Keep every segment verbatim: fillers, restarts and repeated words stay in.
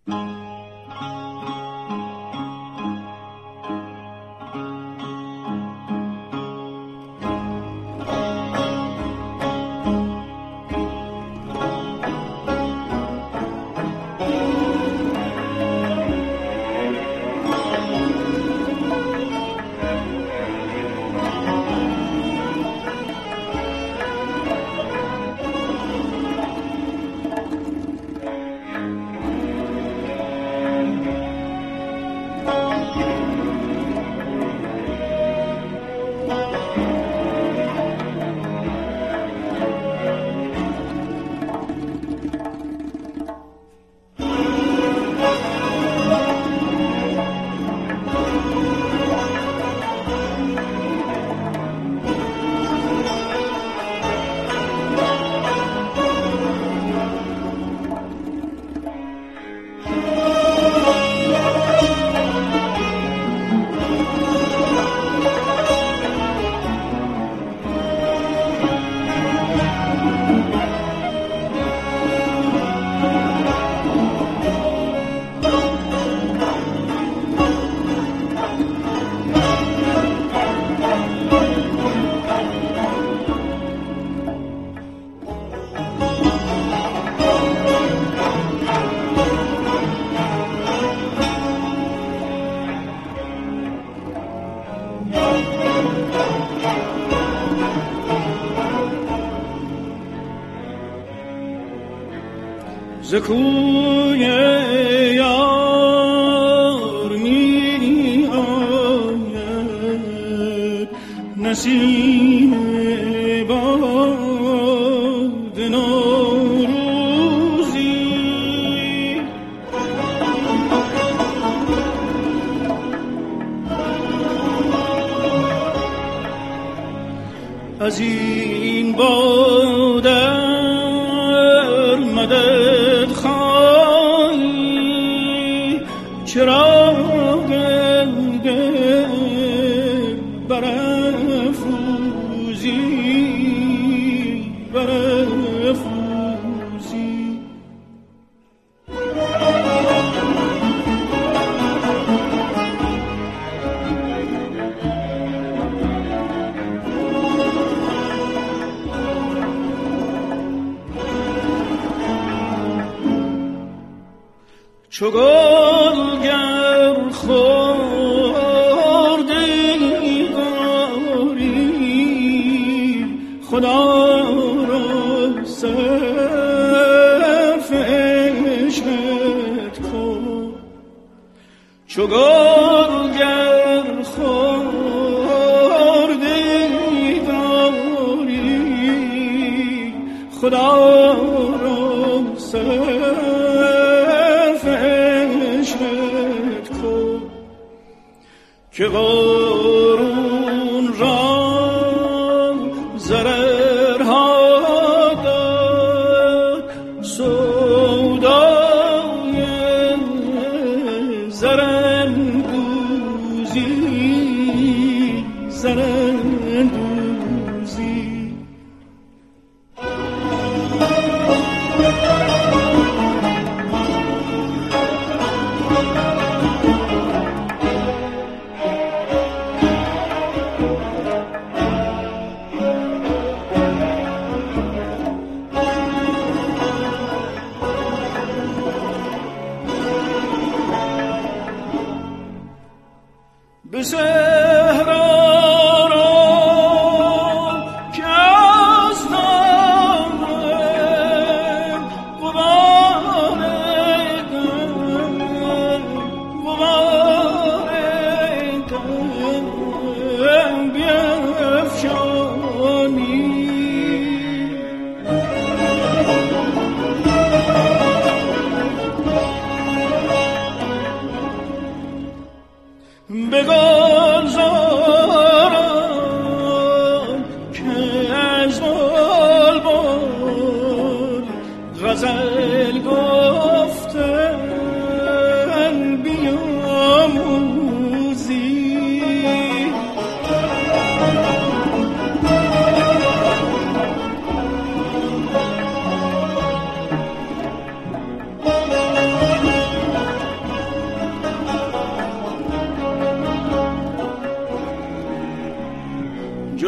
ز کوی یار می آید نسیم باد نوروزی، از این بادر مدد خواهی، چراغ دل برافروزی برافروزی. چو گل گر خورده داری، خدا را صرف عشقت کن. چو گل گر خورده داری، خدا را صرف که قارون را ضررها داد، سودای زراندوزی زراندوزی. به صحرا را که از دارم غبار دم غبار دم بیفشانی، به گل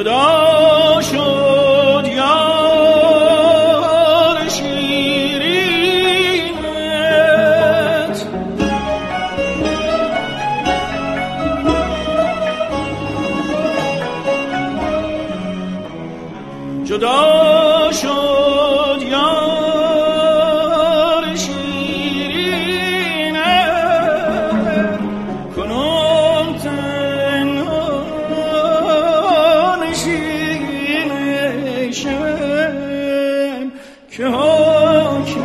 جدا شد یار شیرینت، جدا شد یار شیرینت، کنون تنها نشینشم که حکم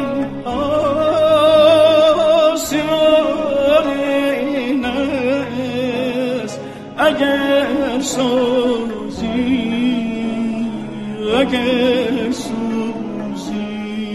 آسمان این است. اگر سوزی اگر سوزی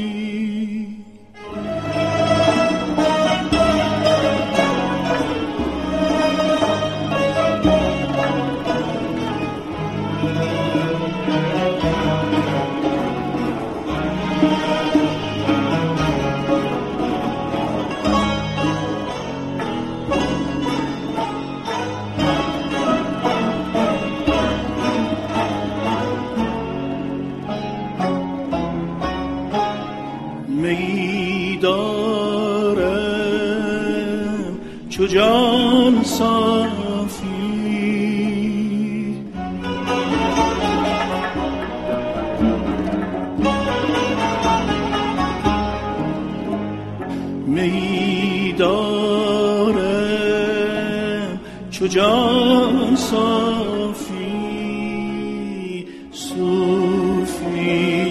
می دارم چو جان صافی، می دارم چو جان صافی، صوفی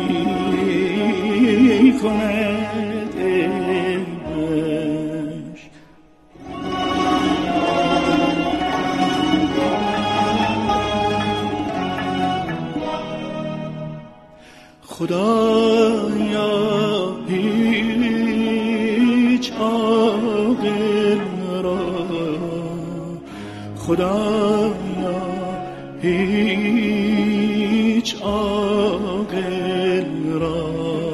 کند عیبش. خدایا هیچ عاقل را، خدایا هیچ عاقل را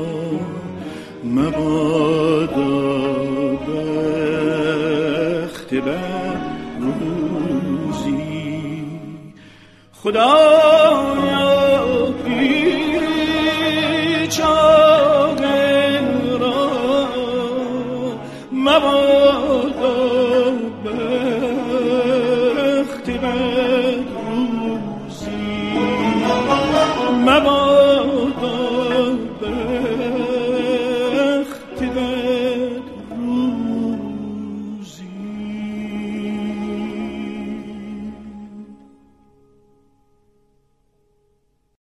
مبادا بخت بر روزی. خدایا هیچ عاقل را مبادا بخت بر روزی، مبادا